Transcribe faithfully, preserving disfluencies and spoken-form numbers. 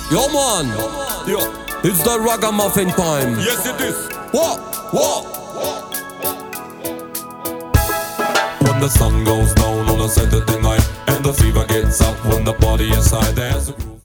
Yo man, Yo, it's the ragamuffin time. yes it is. What? What? When the sun goes down on a Saturday night and the fever gets up when the party is high, there's a groove.